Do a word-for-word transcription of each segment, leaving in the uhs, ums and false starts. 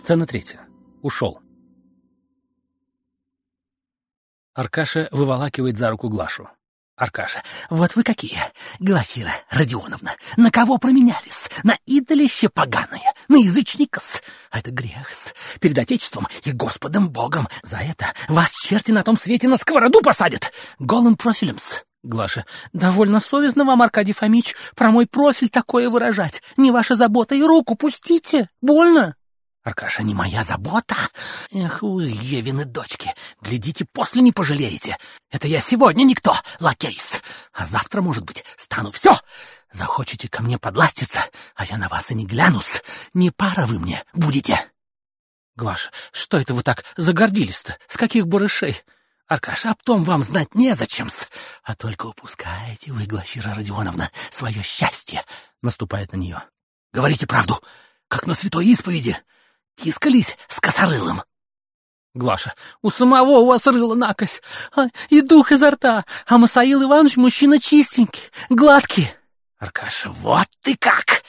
Сцена третья. Ушел. Аркаша выволакивает за руку Глашу. Аркаша. Вот вы какие, Глафира Родионовна. На кого променялись? На идолище поганое, на язычника-с. Это грех-с. Перед Отечеством и Господом Богом. За это вас черти на том свете на сковороду посадят. Голым профилем-с. Глаша. Довольно совестно вам, Аркадий Фомич, про мой профиль такое выражать. Не ваша забота, и руку пустите. Больно. Аркаша. Не моя забота? Эх вы, Евины дочки, глядите, после не пожалеете. Это я сегодня никто, лакейс. А завтра, может быть, стану все. Захочете ко мне подластиться, а я на вас и не глянусь. Не пара вы мне будете. Глаша. Что это вы так загордились-то? С каких барышей? Аркаша, об том вам знать незачем-с. А только упускаете вы, Глафира Родионовна, свое счастье. Наступает на нее. Говорите правду, как на святой исповеди. Тискались с косорылым. Глаша. У самого у вас рыло накось, а, и дух изо рта, а Масаил Иванович мужчина чистенький, гладкий. Аркаша. Вот ты как!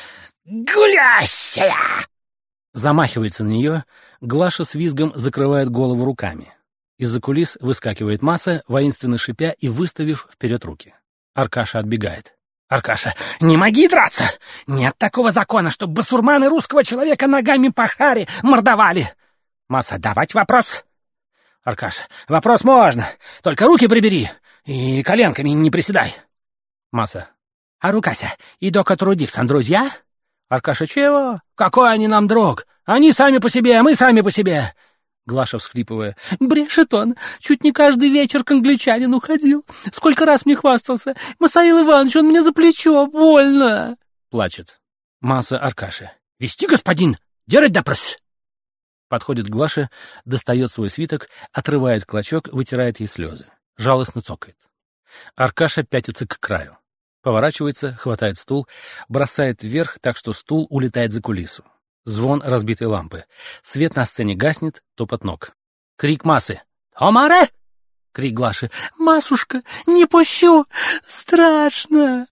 Гулящая! Замахивается на нее, Глаша с визгом закрывает голову руками. Из-за кулис выскакивает Маса, воинственно шипя и выставив вперед руки. Аркаша отбегает. Аркаша. Не моги драться! Нет такого закона, чтобы басурманы русского человека ногами по харе мордовали. Маса. Давать вопрос. Аркаша. Вопрос можно, только руки прибери и коленками не приседай. Маса. А Рукася, и дока трудиксан друзья? Аркаша. Чего? Какой они нам друг? Они сами по себе, а мы сами по себе. Глаша, всхлипывая. Брешет он. Чуть не каждый вечер к англичанину ходил. Сколько раз мне хвастался. Масаил Иванович, он мне за плечо. Больно. Плачет. Маса Аркаша. Вести, господин. Делать допрос. Подходит к Глаше, достает свой свиток, отрывает клочок, вытирает ей слезы. Жалостно цокает. Аркаша пятится к краю. Поворачивается, хватает стул, бросает вверх, так что стул улетает за кулису. Звон разбитой лампы. Свет на сцене гаснет, топот ног. Крик Масы. «Омаре!» Крик Глаши. «Масушка, не пущу! Страшно!»